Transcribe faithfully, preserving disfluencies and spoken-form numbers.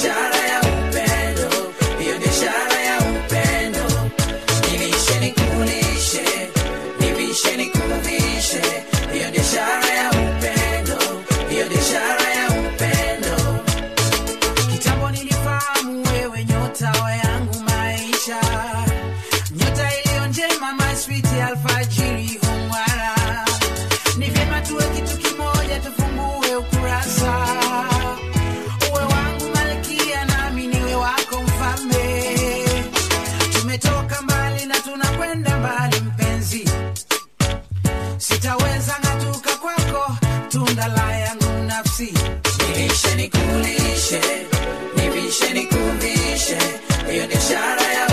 ishara ya upendo, hiyo ndio ishara ya upendo. Nivishe nikulishe, nivishe nikuvishe, hiyo ndio ishara ya upendo, hiyo ndio ishara ya upendo. Kitambo nilifahamu wewe nyota yangu maisha, nyota iliyo njema, my sweet alfajiri hung'ara. Ni vyema tuwe kitu kimoja, tufungue ukurasa. Uwe wangu malkia nami niwe wako mfalme. Tumetoka mbali na tunakwenda mbali mpenzi, sitaweza ng'atuka kwako, tunda la yangu nafsi. Nivishe nikulishe, nivishe nikuvishe, hiyo ni ishara ya